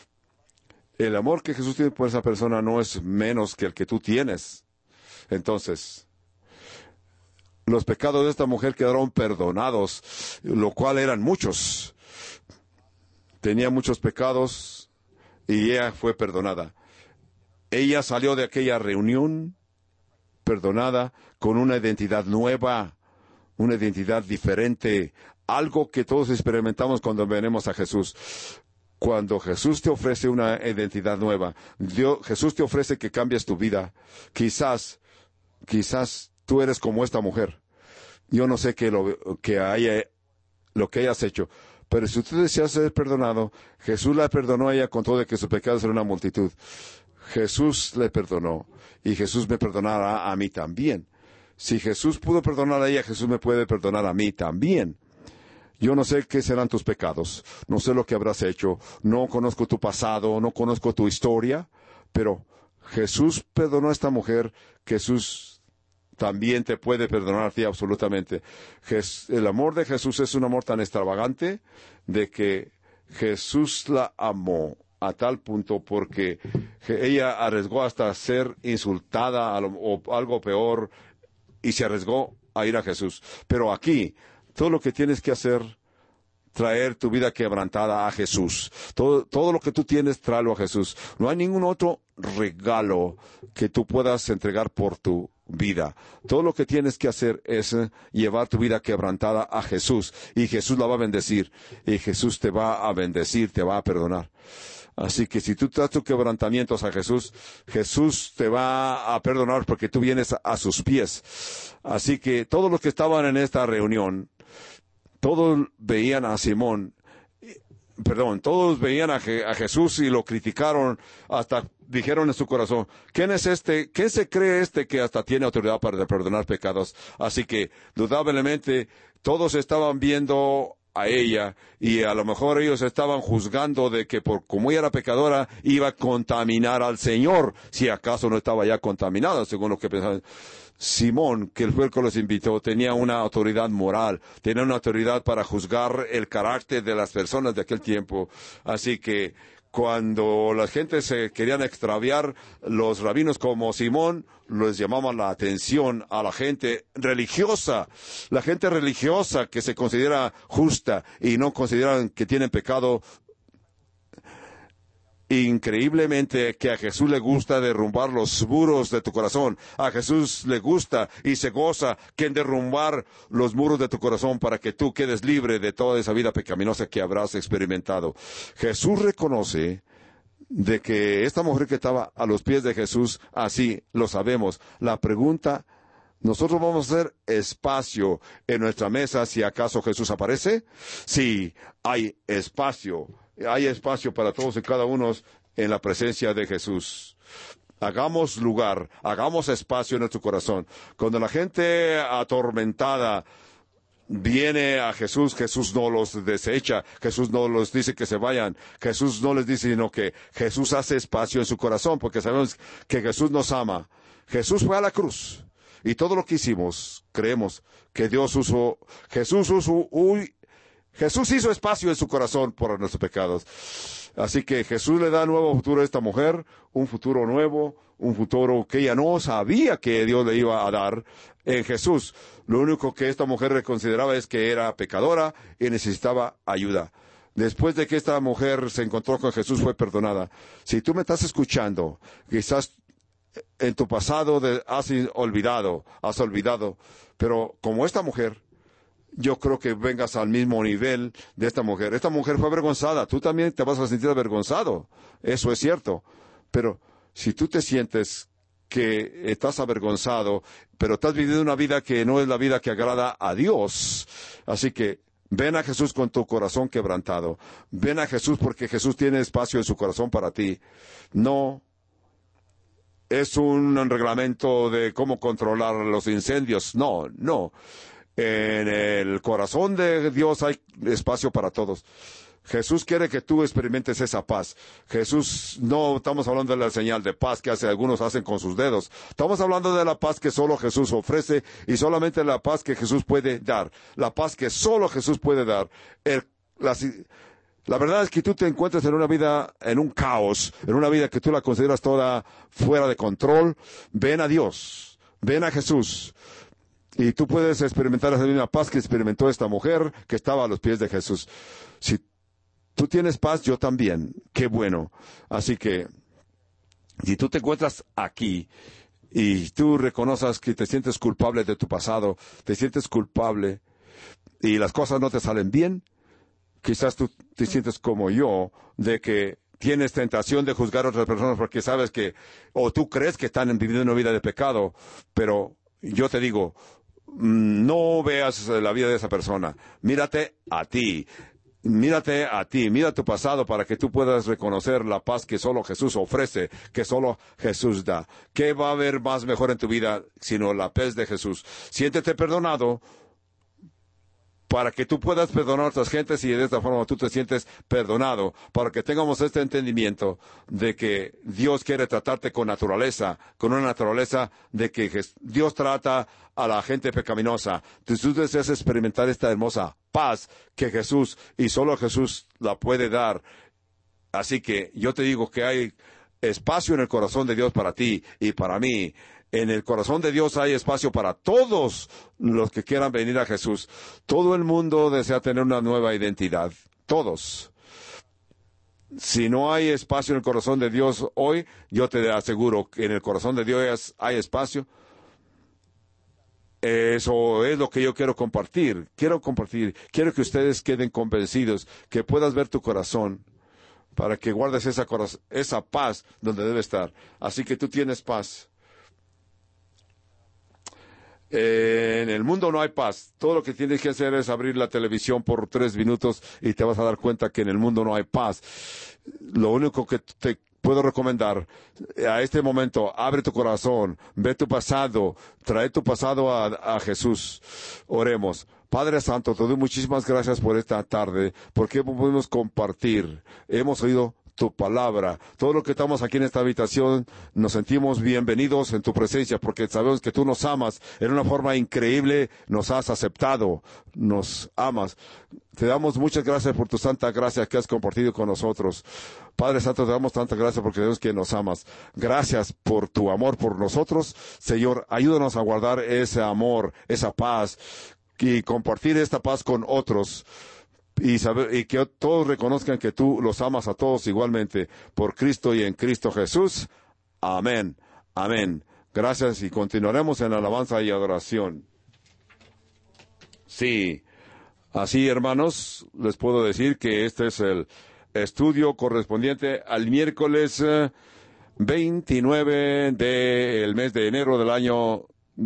no es menos que el que tú tienes. Entonces, los pecados de esta mujer quedaron perdonados, lo cual eran muchos. Tenía muchos pecados y ella fue perdonada. Ella salió de aquella reunión perdonada con una identidad nueva, una identidad diferente, algo que todos experimentamos cuando venimos a Jesús. Cuando Jesús te ofrece una identidad nueva, Jesús te ofrece que cambies tu vida. Quizás tú eres como esta mujer. Yo no sé lo que hayas hecho, pero si tú deseas ser perdonado, Jesús la perdonó a ella con todo de que sus pecados eran una multitud. Jesús le perdonó y Jesús me perdonará a mí también. Si Jesús pudo perdonar a ella, Jesús me puede perdonar a mí también. Yo no sé qué serán tus pecados, no sé lo que habrás hecho, no conozco tu pasado, no conozco tu historia, pero Jesús perdonó a esta mujer, Jesús también te puede perdonar a ti absolutamente. El amor de Jesús es un amor tan extravagante de que Jesús la amó a tal punto porque ella arriesgó hasta ser insultada o algo peor y se arriesgó a ir a Jesús. Pero aquí, todo lo que tienes que hacer traer tu vida quebrantada a Jesús. Todo lo que tú tienes, tráelo a Jesús. No hay ningún otro regalo que tú puedas entregar por tu vida. Todo lo que tienes que hacer es llevar tu vida quebrantada a Jesús, y Jesús la va a bendecir, y Jesús te va a bendecir, te va a perdonar. Así que si tú traes tus quebrantamientos a Jesús, Jesús te va a perdonar porque tú vienes a sus pies. Así que todos los que estaban en esta reunión, todos veían a Simón, todos veían a Jesús y lo criticaron, hasta dijeron en su corazón, ¿quién es este? ¿Quién se cree que hasta tiene autoridad para perdonar pecados? Así que, dudablemente, todos estaban viendo a ella, y a lo mejor ellos estaban juzgando de que por como ella era pecadora, iba a contaminar al Señor, si acaso no estaba ya contaminada, según lo que pensaban. Simón, que fue el que los invitó, tenía una autoridad moral, tenía una autoridad para juzgar el carácter de las personas de aquel tiempo. Así que cuando la gente se querían extraviar, los rabinos como Simón les llamaban la atención a la gente religiosa que se considera justa y no consideran que tienen pecado. Increíblemente que a Jesús le gusta derrumbar los muros de tu corazón. A Jesús le gusta y se goza que en derrumbar los muros de tu corazón para que tú quedes libre de toda esa vida pecaminosa que habrás experimentado. Jesús reconoce de que esta mujer que estaba a los pies de Jesús, así lo sabemos. La pregunta, ¿nosotros vamos a hacer espacio en nuestra mesa si acaso Jesús aparece? Sí, hay espacio. Hay espacio para todos y cada uno en la presencia de Jesús. Hagamos lugar, hagamos espacio en nuestro corazón. Cuando la gente atormentada viene a Jesús, Jesús no los desecha, Jesús no los dice que se vayan, Jesús no les dice, sino que Jesús hace espacio en su corazón, porque sabemos que Jesús nos ama. Jesús fue a la cruz, y todo lo que hicimos, creemos que Jesús hizo espacio en su corazón por nuestros pecados. Así que Jesús le da nuevo futuro a esta mujer, un futuro nuevo, un futuro que ella no sabía que Dios le iba a dar en Jesús. Lo único que esta mujer consideraba es que era pecadora y necesitaba ayuda. Después de que esta mujer se encontró con Jesús, fue perdonada. Si tú me estás escuchando, quizás en tu pasado has olvidado, pero como esta mujer, yo creo que vengas al mismo nivel de esta mujer. Esta mujer fue avergonzada. Tú también te vas a sentir avergonzado. Eso es cierto. Pero si tú te sientes que estás avergonzado, pero estás viviendo una vida que no es la vida que agrada a Dios, así que ven a Jesús con tu corazón quebrantado. Ven a Jesús porque Jesús tiene espacio en su corazón para ti. No es un reglamento de cómo controlar los incendios. No. En el corazón de Dios hay espacio para todos. Jesús quiere que tú experimentes esa paz. Jesús, no estamos hablando de la señal de paz que algunos hacen con sus dedos. Estamos hablando de la paz que solo Jesús ofrece, y solamente la paz que Jesús puede dar. La paz que solo Jesús puede dar. La verdad es que tú te encuentras en una vida, en un caos, en una vida que tú la consideras toda fuera de control. Ven a Dios, ven a Jesús. Y tú puedes experimentar esa misma paz que experimentó esta mujer que estaba a los pies de Jesús. Si tú tienes paz, yo también. Qué bueno. Así que, si tú te encuentras aquí y tú reconoces que te sientes culpable de tu pasado, te sientes culpable y las cosas no te salen bien, quizás tú te sientes como yo, de que tienes tentación de juzgar a otras personas porque sabes que, o tú crees que están viviendo una vida de pecado, pero yo te digo, no veas la vida de esa persona. Mírate a ti, mira tu pasado para que tú puedas reconocer la paz que solo Jesús ofrece, que solo Jesús da. ¿Qué va a haber más mejor en tu vida sino la paz de Jesús? Siéntete perdonado para que tú puedas perdonar a otras gentes, y de esta forma tú te sientes perdonado, para que tengamos este entendimiento de que Dios quiere tratarte con naturaleza, con una naturaleza de que Dios trata a la gente pecaminosa. Tú deseas experimentar esta hermosa paz que Jesús, y solo Jesús, la puede dar. Así que yo te digo que hay espacio en el corazón de Dios para ti y para mí. En el corazón de Dios hay espacio para todos los que quieran venir a Jesús. Todo el mundo desea tener una nueva identidad. Todos. Si no hay espacio en el corazón de Dios hoy, yo te aseguro que en el corazón de Dios hay espacio. Eso es lo que yo quiero compartir. Quiero que ustedes queden convencidos, que puedas ver tu corazón, para que guardes esa paz donde debe estar. Así que tú tienes paz. En el mundo no hay paz. Todo lo que tienes que hacer es abrir la televisión por 3 minutos y te vas a dar cuenta que en el mundo no hay paz. Lo único que te puedo recomendar a este momento, abre tu corazón, ve tu pasado, trae tu pasado a Jesús. Oremos. Padre Santo, te doy muchísimas gracias por esta tarde, porque pudimos compartir. Hemos oído tu palabra. Todo lo que estamos aquí en esta habitación, nos sentimos bienvenidos en tu presencia, porque sabemos que tú nos amas en una forma increíble, nos has aceptado, nos amas. Te damos muchas gracias por tu santa gracia que has compartido con nosotros. Padre Santo, te damos tanta gracia porque sabemos que nos amas. Gracias por tu amor por nosotros. Señor, ayúdanos a guardar ese amor, esa paz, y compartir esta paz con otros. Y que todos reconozcan que tú los amas a todos igualmente, por Cristo y en Cristo Jesús. Amén. Amén. Gracias, y continuaremos en alabanza y adoración. Sí, así, hermanos, les puedo decir que este es el estudio correspondiente al miércoles 29 del mes de enero del año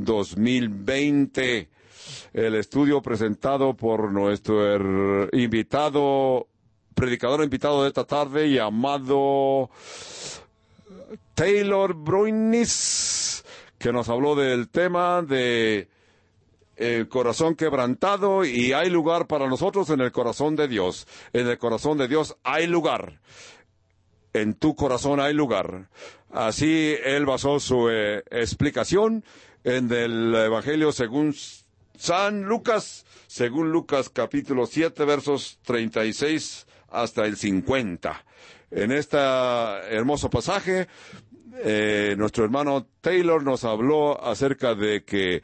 2020. El estudio presentado por nuestro predicador invitado de esta tarde, llamado Taylor Broynis, que nos habló del tema de el corazón quebrantado, y hay lugar para nosotros en el corazón de Dios. En el corazón de Dios hay lugar. En tu corazón hay lugar. Así él basó su explicación en el Evangelio según San Lucas, según Lucas capítulo 7, versos 36 hasta el 50. En este hermoso pasaje, nuestro hermano Taylor nos habló acerca de que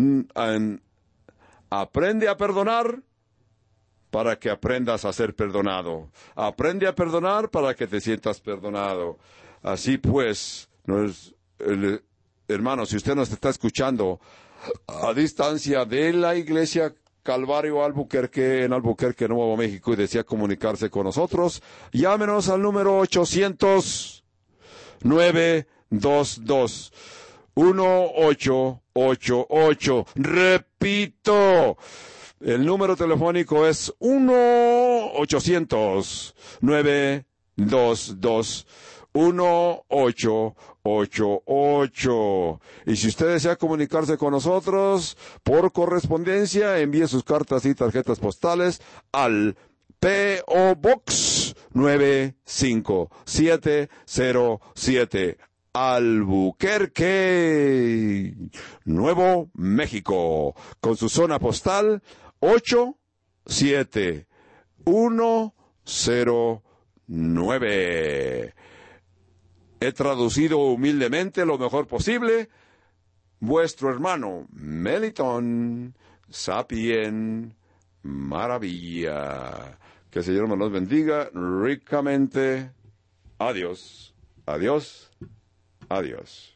aprende a perdonar para que aprendas a ser perdonado. Aprende a perdonar para que te sientas perdonado. Así pues, hermano, si usted nos está escuchando a distancia de la iglesia Calvario Albuquerque, en Albuquerque, Nuevo México, y desea comunicarse con nosotros, llámenos al número 800-922-1888. Repito, el número telefónico es 1-800-922-1888. Y si usted desea comunicarse con nosotros por correspondencia, envíe sus cartas y tarjetas postales al P.O. Box 95707, Albuquerque, Nuevo México, con su zona postal 87109. He traducido humildemente lo mejor posible. Vuestro hermano Meliton Sapien Maravilla. Que el Señor nos bendiga ricamente. Adiós, adiós, adiós.